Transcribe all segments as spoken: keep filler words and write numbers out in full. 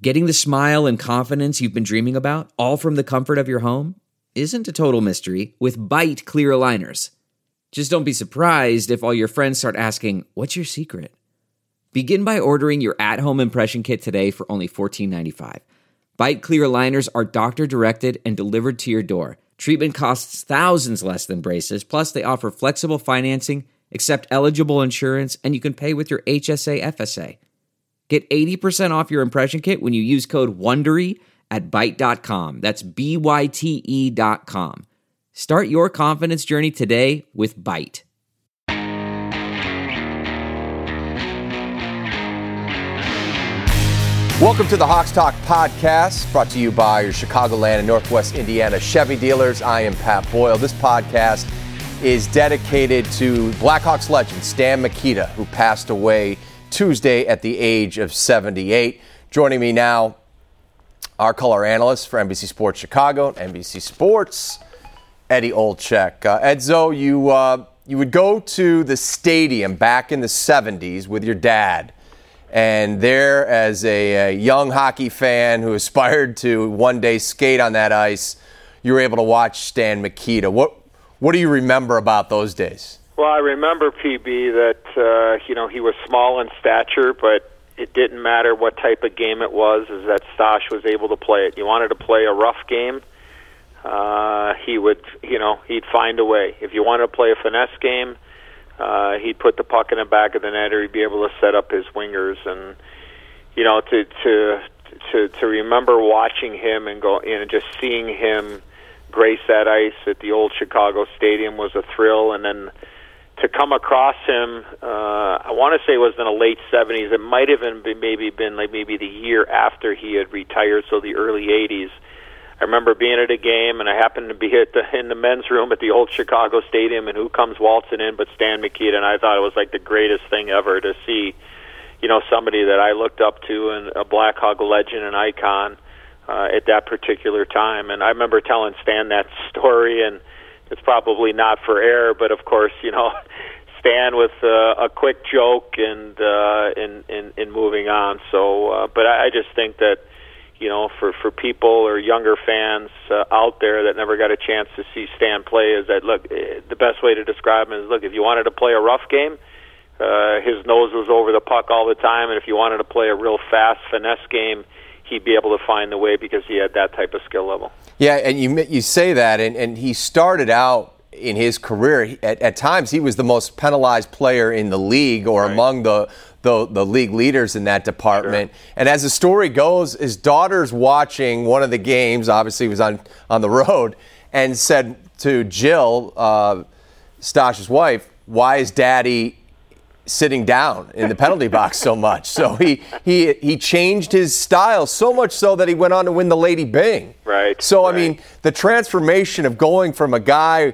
Getting the smile and confidence you've been dreaming about, all from the comfort of your home, isn't a total mystery with Byte clear aligners. Just don't be surprised if all your friends start asking, "What's your secret?" Begin by ordering your at-home impression kit today for only fourteen ninety-five. Byte clear aligners are doctor-directed and delivered to your door. Treatment costs thousands less than braces, plus they offer flexible financing, accept eligible insurance, and you can pay with your H S A F S A. Get eighty percent off your impression kit when you use code WONDERY at byte dot com. That's B Y T E dot com. Start your confidence journey today with Byte. Welcome to the Hawks Talk podcast, brought to you by your Chicagoland and Northwest Indiana Chevy dealers. I am Pat Boyle. This podcast is dedicated to Blackhawks legend Stan Mikita, who passed away Tuesday at the age of seventy-eight. Joining me now, our color analyst for N B C Sports Chicago, N B C Sports, Eddie Olczyk. Uh, Edzo, you uh, you would go to the stadium back in the seventies with your dad, and there, as a, a young hockey fan who aspired to one day skate on that ice, you were able to watch Stan Mikita. What what do you remember about those days? Well, I remember, P B, that uh, you know he was small in stature, but it didn't matter what type of game it was, is that Stash was able to play it. You wanted to play a rough game, uh, he would, you know, he'd find a way. If you wanted to play a finesse game, uh, he'd put the puck in the back of the net, or he'd be able to set up his wingers. And you know, to to to to remember watching him and go, you know, just seeing him grace that ice at the old Chicago Stadium was a thrill. And then to come across him, uh, I want to say it was in the late seventies. It might have been maybe been like maybe the year after he had retired, so the early eighties. I remember being at a game, and I happened to be at the, in the men's room at the old Chicago Stadium, and who comes waltzing in but Stan Mikita, and I thought it was like the greatest thing ever to see, you know, somebody that I looked up to and a Blackhawk legend and icon uh, at that particular time. And I remember telling Stan that story, and it's probably not for air, but of course, you know, Stan with uh, a quick joke and uh, in, in in moving on. So, uh, but I, I just think that, you know, for for people or younger fans uh, out there that never got a chance to see Stan play, is that look, the best way to describe him is, look, if you wanted to play a rough game, uh, his nose was over the puck all the time, and if you wanted to play a real fast finesse game, he'd be able to find the way because he had that type of skill level. Yeah, and you you say that, and, and he started out in his career, at, at times he was the most penalized player in the league, or right. among the, the the league leaders in that department. Sure. And as the story goes, his daughter's watching one of the games, obviously he was on, on the road, and said to Jill, uh, Stash's wife, "Why is Daddy sitting down in the penalty box so much?" So he he he changed his style so much so that he went on to win the Lady Byng. Right. So, right. I mean, the transformation of going from a guy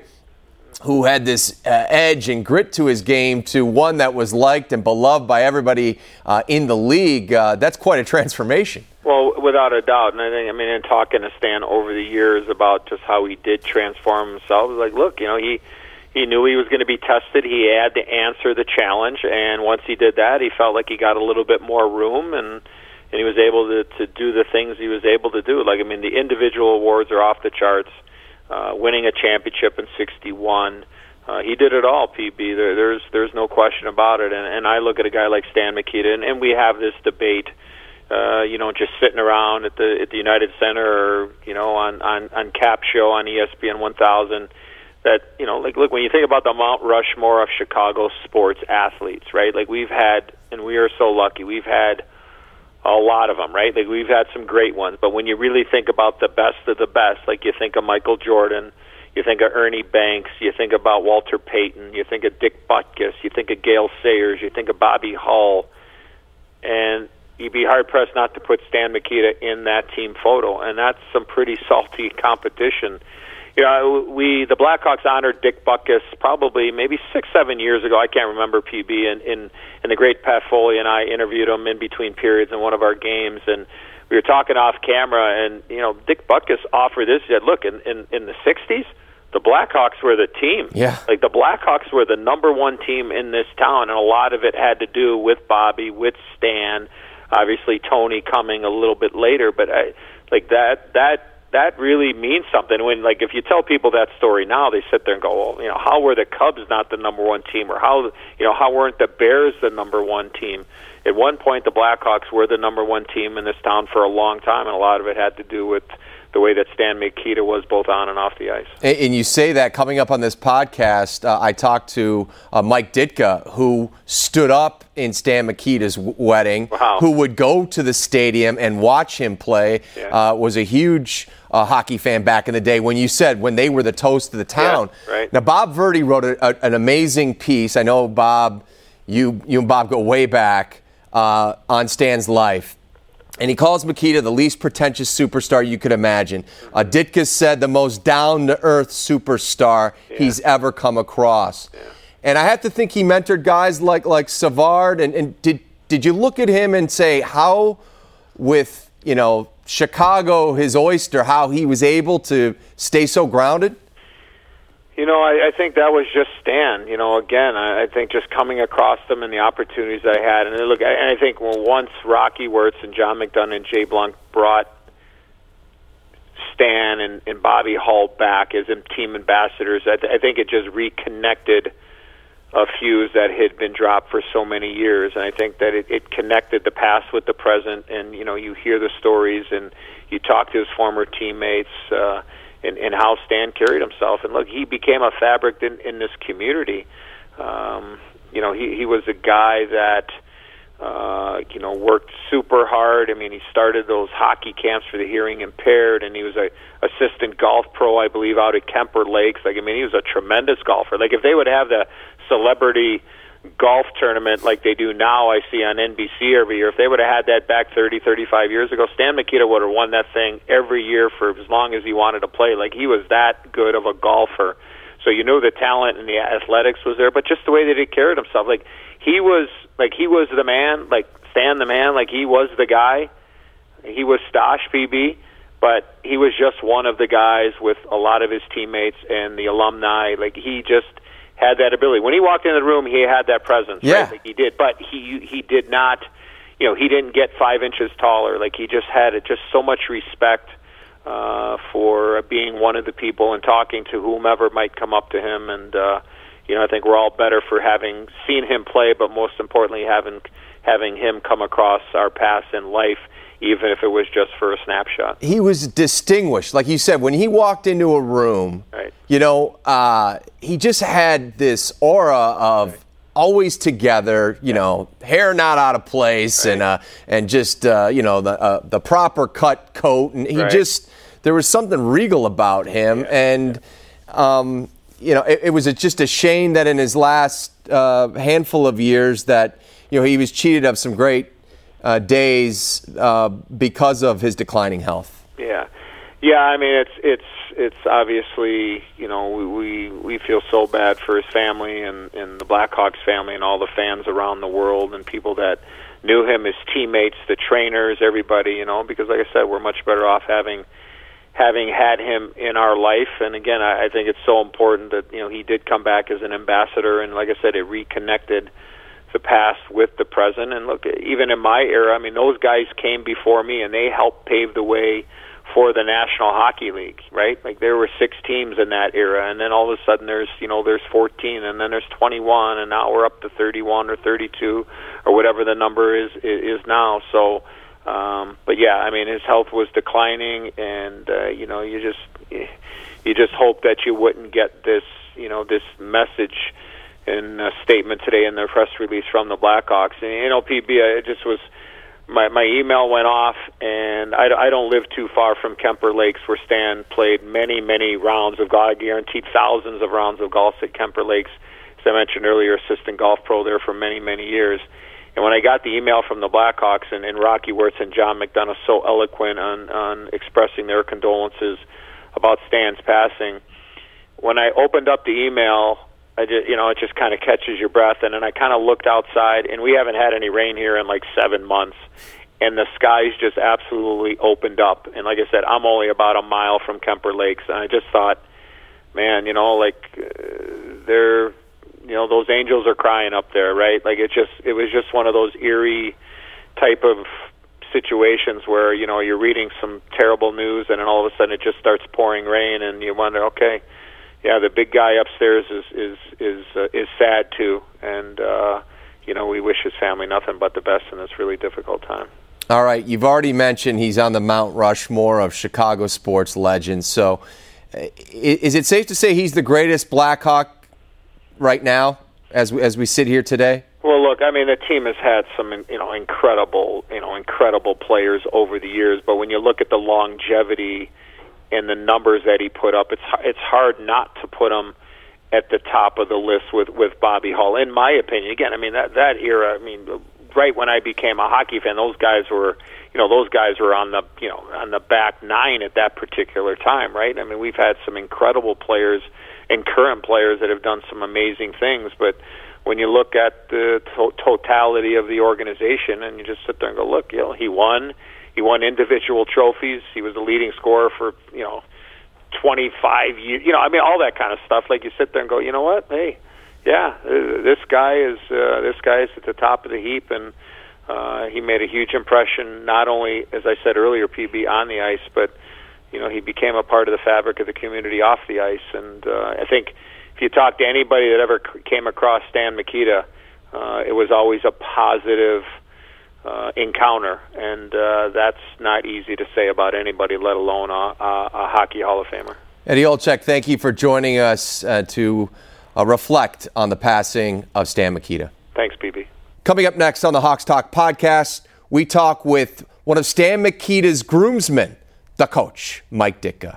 who had this uh, edge and grit to his game to one that was liked and beloved by everybody uh, in the league, uh, that's quite a transformation. Well, without a doubt. And I think, I mean, in talking to Stan over the years about just how he did transform himself, it was like, look, you know, he He knew he was going to be tested. He had to answer the challenge, and once he did that, he felt like he got a little bit more room, and and he was able to, to do the things he was able to do. Like, I mean, the individual awards are off the charts. Uh, winning a championship in sixty-one, uh, he did it all. P B, there, there's there's no question about it. And, and I look at a guy like Stan Mikita, and, and we have this debate, uh, you know, just sitting around at the at the United Center, or you know, on on on Cap Show on E S P N one thousand. That, you know, like, look, when you think about the Mount Rushmore of Chicago sports athletes, right? Like, we've had, and we are so lucky, we've had a lot of them, right? Like, we've had some great ones, but when you really think about the best of the best, like you think of Michael Jordan, you think of Ernie Banks, you think about Walter Payton, you think of Dick Butkus, you think of Gale Sayers, you think of Bobby Hull, and you'd be hard-pressed not to put Stan Mikita in that team photo, and that's some pretty salty competition. You know, we the Blackhawks honored Dick Butkus probably maybe six, seven years ago. I can't remember, P B. And in, in the great Pat Foley and I interviewed him in between periods in one of our games, and we were talking off camera. And you know, Dick Butkus offered this. He said, "Look, in in, in the sixties, the Blackhawks were the team. Yeah, like the Blackhawks were the number one team in this town, and a lot of it had to do with Bobby, with Stan." obviously Tony coming a little bit later, but I, like that that that really means something. When like if you tell people that story now, they sit there and go, well, you know, how were the Cubs not the number one team, or how you know how weren't the Bears the number one team? At one point, the Blackhawks were the number one team in this town for a long time, and a lot of it had to do with the way that Stan Mikita was both on and off the ice. And you say that coming up on this podcast, uh, I talked to uh, Mike Ditka, who stood up in Stan Mikita's w- wedding, wow. who would go to the stadium and watch him play, yeah. uh, was a huge uh, hockey fan back in the day when you said when they were the toast of the town. Yeah, right. Now, Bob Verdi wrote a, a, an amazing piece. I know, Bob, you, you and Bob go way back uh, on Stan's life. And he calls Mikita the least pretentious superstar you could imagine. Uh, Ditka said the most down-to-earth superstar yeah. he's ever come across. Yeah. And I have to think he mentored guys like like Savard. And, and did did you look at him and say how, with you know Chicago, his oyster, how he was able to stay so grounded? You know, I, I think that was just Stan. You know, again, I, I think just coming across them and the opportunities I had, and look, and I think well, once Rocky Wirtz and John McDonough and Jay Blunk brought Stan and, and Bobby Hull back as team ambassadors, I, th- I think it just reconnected a fuse that had been dropped for so many years, and I think that it, it connected the past with the present. And you know, you hear the stories and you talk to his former teammates. Uh, And, and how Stan carried himself, and look, he became a fabric in, in this community. Um, you know, he he was a guy that uh, you know worked super hard. I mean, he started those hockey camps for the hearing impaired, and he was a assistant golf pro, I believe, out at Kemper Lakes. Like, I mean, he was a tremendous golfer. Like, if they would have the celebrity golf tournament like they do now, I see on N B C every year, if they would have had that back thirty, thirty-five years ago, Stan Mikita would have won that thing every year for as long as he wanted to play. Like, he was that good of a golfer. So you knew the talent and the athletics was there, but just the way that he carried himself, like he was like he was the man, like Stan the man, like he was the guy. He was Stosh P B, but he was just one of the guys with a lot of his teammates and the alumni. Like, he just had that ability. When he walked into the room, he had that presence. Yeah. Right? Like he did, but he he did not, you know, he didn't get five inches taller. Like, he just had just so much respect uh, for being one of the people and talking to whomever might come up to him. And uh, you know, I think we're all better for having seen him play, but most importantly, having having him come across our paths in life, even if it was just for a snapshot. He was distinguished. Like you said, when he walked into a room, right. you know, uh, he just had this aura of right. always together, you yeah. know, hair not out of place, right. and uh, and just, uh, you know, the uh, the proper cut coat. And he right. just, there was something regal about him. Yeah. And, um, you know, it, it was just a shame that in his last uh, handful of years that, you know, he was cheated of some great Uh, days uh, because of his declining health. Yeah, yeah. I mean, it's it's it's obviously, you know, we we feel so bad for his family and, and the Blackhawks family and all the fans around the world and people that knew him, his teammates, the trainers, everybody. You know, because like I said, we're much better off having having had him in our life. And again, I, I think it's so important that, you know, he did come back as an ambassador, and like I said, it reconnected the past with the present. And look, even in my era, I mean, those guys came before me and they helped pave the way for the National Hockey League, right? Like, there were six teams in that era, and then all of a sudden there's, you know, there's fourteen, and then there's twenty-one, and now we're up to thirty-one or thirty-two or whatever the number is is now. So, um, but yeah, I mean, his health was declining, and uh, you know, you just you just hope that you wouldn't get this, you know, this message in a statement today in their press release from the Blackhawks. And, you know, P B, it just was, my, my email went off, and I, I don't live too far from Kemper Lakes, where Stan played many, many rounds of golf, guaranteed thousands of rounds of golf at Kemper Lakes. As I mentioned earlier, assistant golf pro there for many, many years. And when I got the email from the Blackhawks, and, and Rocky Wirtz and John McDonough so eloquent on, on expressing their condolences about Stan's passing, when I opened up the email, I just, you know, it just kind of catches your breath. And then I kind of looked outside, and we haven't had any rain here in like seven months. And the skies just absolutely opened up. And like I said, I'm only about a mile from Kemper Lakes. And I just thought, man, you know, like uh, they're, you know, those angels are crying up there, right? Like, it just, it was just one of those eerie type of situations where, you know, you're reading some terrible news and then all of a sudden it just starts pouring rain and you wonder, okay, yeah, the big guy upstairs is is is uh, is sad too, and uh, you know, we wish his family nothing but the best in this really difficult time. All right, you've already mentioned he's on the Mount Rushmore of Chicago sports legends. So, is it safe to say he's the greatest Blackhawk right now, as we, as we sit here today? Well, look, I mean, the team has had some, you know, incredible, you know, incredible players over the years. But when you look at the longevity and the numbers that he put up, it's it's hard not to put him at the top of the list with, with Bobby Hull. In my opinion, again, I mean that that era. I mean, right when I became a hockey fan, those guys were, you know, those guys were on the, you know, on the back nine at that particular time, right? I mean, we've had some incredible players and current players that have done some amazing things, but when you look at the to- totality of the organization and you just sit there and go, look, you know, he won, he won individual trophies, he was the leading scorer for, you know, twenty-five years, you know, I mean, all that kind of stuff. Like, you sit there and go, you know what, hey, yeah, this guy is uh, this guy is at the top of the heap, and uh, he made a huge impression, not only, as I said earlier, P B, on the ice, but, you know, he became a part of the fabric of the community off the ice, and uh, I think if you talk to anybody that ever came across Stan Mikita, uh, it was always a positive uh, encounter, and uh, that's not easy to say about anybody, let alone a, a, a Hockey Hall of Famer. Eddie Olczyk, thank you for joining us uh, to uh, reflect on the passing of Stan Mikita. Thanks, P B. Coming up next on the Hawks Talk podcast, we talk with one of Stan Mikita's groomsmen, the coach, Mike Ditka.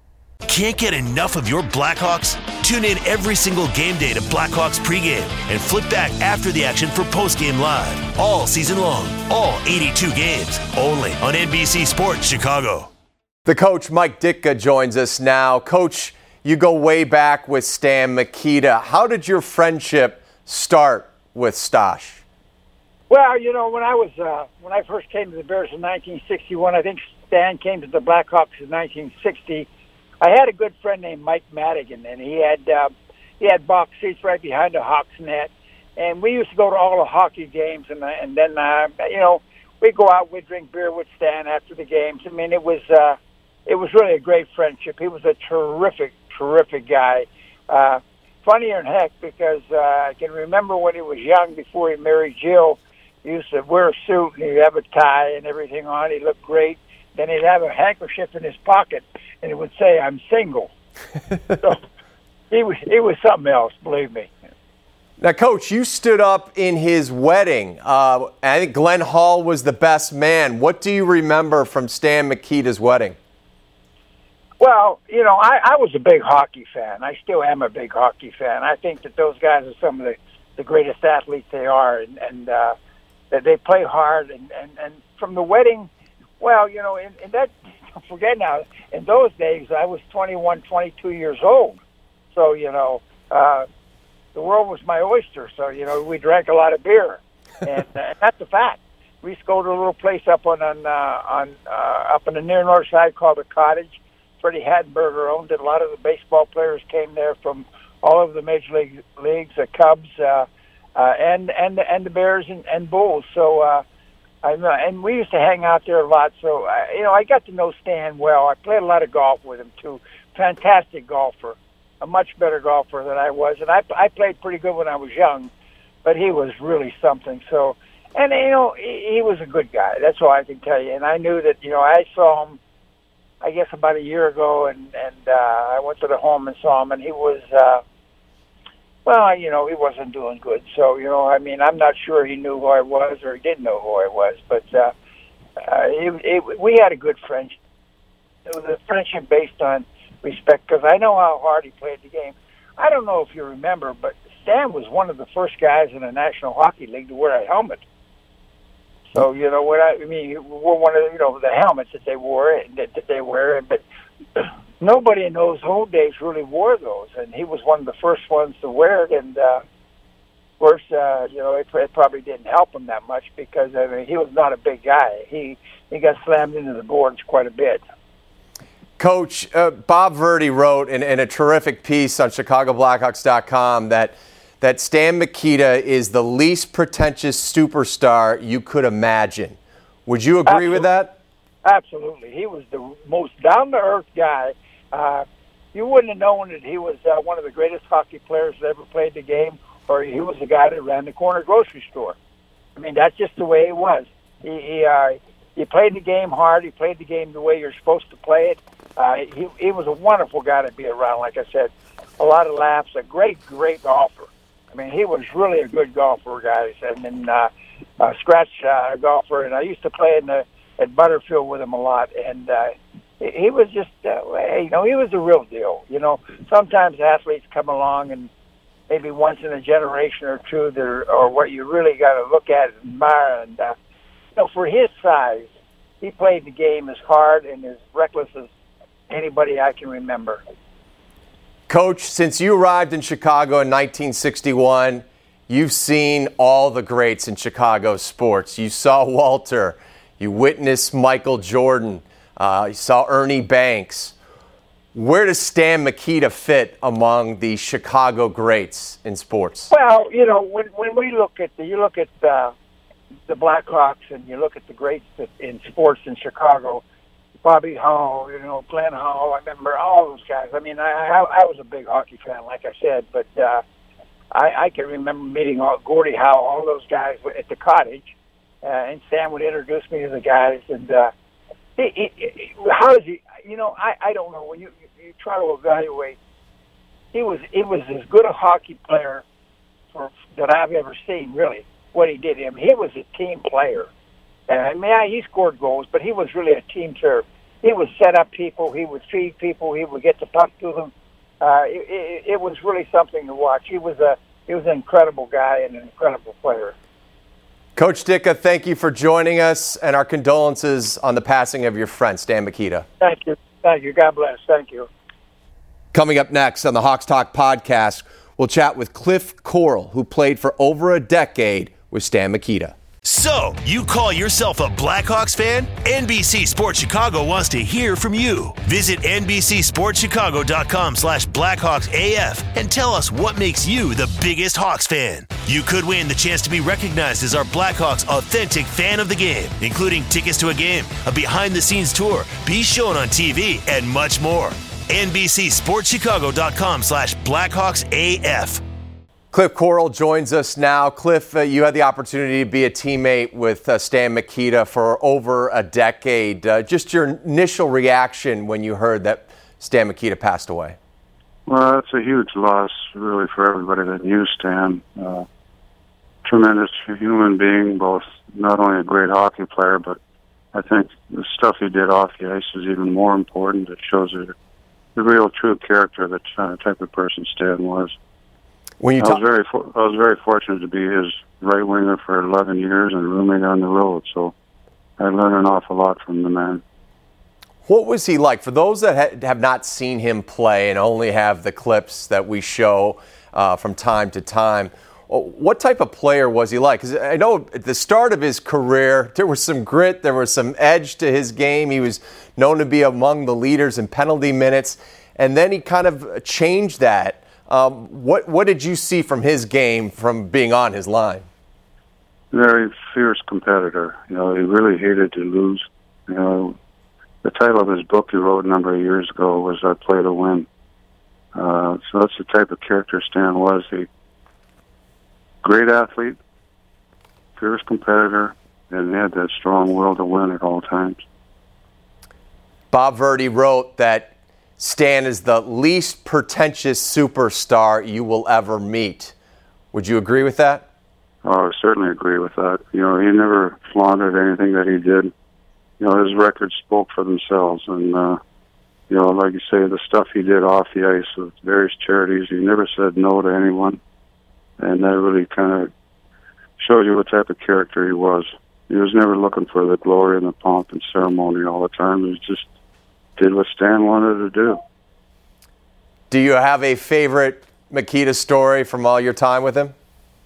Can't get enough of your Blackhawks? Tune in every single game day to Blackhawks pregame and flip back after the action for postgame live. All season long, all eighty-two games, only on N B C Sports Chicago. The coach, Mike Ditka, joins us now. Coach, you go way back with Stan Mikita. How did your friendship start with Stash? Well, you know, when I was uh, when I first came to the Bears in nineteen sixty-one, I think Stan came to the Blackhawks in nineteen sixty. I had a good friend named Mike Madigan, and he had uh, he had box seats right behind the Hawks net, and we used to go to all the hockey games, and and then uh, you know, we'd go out, we'd drink beer with Stan after the games. I mean, it was uh, it was really a great friendship. He was a terrific, terrific guy. Uh, funnier than heck, because uh, I can remember when he was young, before he married Jill, he used to wear a suit and he'd have a tie and everything on. He looked great. Then he'd have a handkerchief in his pocket, and it would say, "I'm single." So he was he was something else, believe me. Now, Coach, you stood up in his wedding. Uh, I think Glenn Hall was the best man. What do you remember from Stan Mikita's wedding? Well, you know, I, I was a big hockey fan. I still am a big hockey fan. I think that those guys are some of the, the greatest athletes they are, and, and uh, that they play hard. And, and, and from the wedding, well, you know, in, in that, don't forget now, in those days, I was twenty-one, twenty-two years old. So, you know, uh, the world was my oyster. So, you know, we drank a lot of beer. And uh, that's a fact. We used to go to a little place up on, on, uh, on uh, up in the near north side called the Cottage. Freddie Hattenberger owned it. A lot of the baseball players came there from all over the major league leagues, the Cubs, uh, uh, and and and the Bears and, and Bulls. So, uh, I and we used to hang out there a lot. So, uh, you know, I got to know Stan well. I played a lot of golf with him too. Fantastic golfer, a much better golfer than I was, and I I played pretty good when I was young, but he was really something. So, and you know, he, he was a good guy. That's all I can tell you. And I knew that, you know, I saw him, I guess, about a year ago, and and uh, I went to the home and saw him, and he was, uh, well, you know, he wasn't doing good. So, you know, I mean, I'm not sure he knew who I was or he didn't know who I was, but uh, uh, it, it, we had a good friendship. It was a friendship based on respect, because I know how hard he played the game. I don't know if you remember, but Stan was one of the first guys in the National Hockey League to wear a helmet. So, you know, what I, I mean, he wore one of, you know, the helmets that they wore, that, that they wear, but nobody in those old days really wore those, and he was one of the first ones to wear it, and uh, of course, uh, you know, it, it probably didn't help him that much, because, I mean, he was not a big guy. He, he got slammed into the boards quite a bit. Coach, uh, Bob Verdi wrote in, in a terrific piece on Chicago Blackhawks dot com that that Stan Mikita is the least pretentious superstar you could imagine. Would you agree Absolutely. with that? Absolutely. He was the most down-to-earth guy. Uh, you wouldn't have known that he was uh, one of the greatest hockey players that ever played the game, or he was the guy that ran the corner grocery store. I mean, that's just the way he was. He he, uh, he played the game hard. He played the game the way you're supposed to play it. Uh, he, he was a wonderful guy to be around, like I said. A lot of laughs, a great, great golfer. I mean, he was really a good golfer, guys, and then uh, a scratch uh, golfer. And I used to play in the, at Butterfield with him a lot, and uh, he, he was just, uh, you know, he was the real deal. You know, sometimes athletes come along and maybe once in a generation or two, that are, or what you really got to look at and admire. And uh, you know, for his size, he played the game as hard and as reckless as anybody I can remember. Coach, since you arrived in Chicago in nineteen sixty-one, you've seen all the greats in Chicago sports. You saw Walter. You witnessed Michael Jordan. Uh, you saw Ernie Banks. Where does Stan Mikita fit among the Chicago greats in sports? Well, you know, when when we look at the, you look at uh, the Blackhawks and you look at the greats in sports in Chicago, Bobby Hull, you know, Glenn Hall, I remember all those guys. I mean, I, I, I was a big hockey fan, like I said, but uh, I, I can remember meeting all, Gordie Howe, all those guys at the cottage, uh, and Stan would introduce me to the guys. And uh, he, he, he, how does he, you know, I, I don't know, when you, you try to evaluate, he was he was as good a hockey player for, that I've ever seen, really, what he did. I mean, he was a team player. And I mean, yeah, he scored goals, but he was really a team player. He would set up people. He would feed people. He would get the puck to them. Uh, it, it, it was really something to watch. He was a he was an incredible guy and an incredible player. Coach Ditka, thank you for joining us, and our condolences on the passing of your friend, Stan Mikita. Thank you. Thank you. God bless. Thank you. Coming up next on the Hawks Talk podcast, we'll chat with Cliff Coral, who played for over a decade with Stan Mikita. So, you call yourself a Blackhawks fan? N B C Sports Chicago wants to hear from you. Visit N B C Sports Chicago dot com slash Blackhawks A F and tell us what makes you the biggest Hawks fan. You could win the chance to be recognized as our Blackhawks authentic fan of the game, including tickets to a game, a behind-the-scenes tour, be shown on T V, and much more. N B C Sports Chicago dot com slash Blackhawks A F. Cliff Coral joins us now. Cliff, uh, you had the opportunity to be a teammate with uh, Stan Mikita for over a decade. Uh, just your initial reaction when you heard that Stan Mikita passed away. Well, that's a huge loss, really, for everybody that knew Stan. Uh, tremendous human being, both not only a great hockey player, but I think the stuff he did off the ice is even more important. It shows the, the real, true character, the uh, type of person Stan was. When you I, talk- was very for- I was very fortunate to be his right winger for eleven years and roommate on the road, so I learned an awful lot from the man. What was he like? For those that ha- have not seen him play and only have the clips that we show uh, from time to time, what type of player was he like? Because I know at the start of his career, there was some grit, there was some edge to his game. He was known to be among the leaders in penalty minutes, and then he kind of changed that. Um, what what did you see from his game from being on his line? Very fierce competitor. You know, he really hated to lose. You know, the title of his book he wrote a number of years ago was "I Play to Win." Uh, so that's the type of character Stan was. He great athlete, fierce competitor, and he had that strong will to win at all times. Bob Verdi wrote that Stan is the least pretentious superstar you will ever meet. Would you agree with that? Oh, I certainly agree with that. You know, he never flaunted anything that he did. You know, his records spoke for themselves. And, uh, you know, like you say, the stuff he did off the ice with various charities, he never said no to anyone. And that really kind of shows you what type of character he was. He was never looking for the glory and the pomp and ceremony all the time. He just did what Stan wanted to do. Do you have a favorite Mikita story from all your time with him?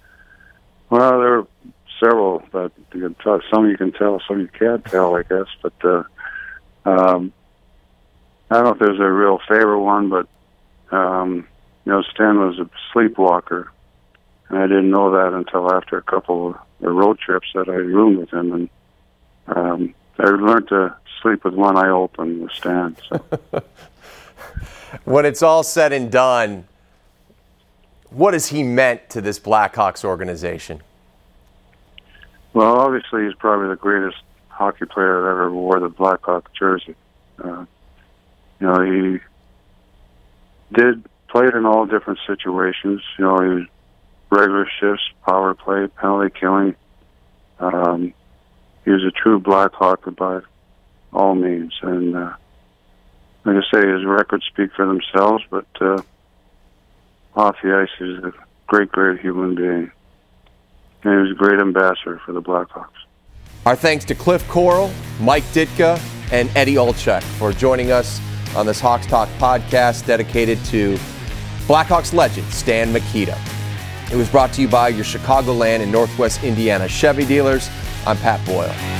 Well, there are several, but you can tell, some you can tell, some you can't tell, I guess. But uh, um, I don't know if there's a real favorite one, but um, you know, Stan was a sleepwalker, And I didn't know that until after a couple of road trips that I roomed with him. And um, I learned to sleep with one eye open with Stan. So. When it's all said and done, what has he meant to this Blackhawks organization? Well, obviously, he's probably the greatest hockey player that ever wore the Blackhawk jersey. Uh, you know, he did played in all different situations. You know, he was regular shifts, power play, penalty killing. Um, he was a true Blackhawk by all means. And uh, like I say, his records speak for themselves, but uh, off the ice, he's a great, great human being. And he was a great ambassador for the Blackhawks. Our thanks to Cliff Coral, Mike Ditka, and Eddie Olczyk for joining us on this Hawks Talk podcast dedicated to Blackhawks legend Stan Mikita. It was brought to you by your Chicagoland and Northwest Indiana Chevy dealers. I'm Pat Boyle.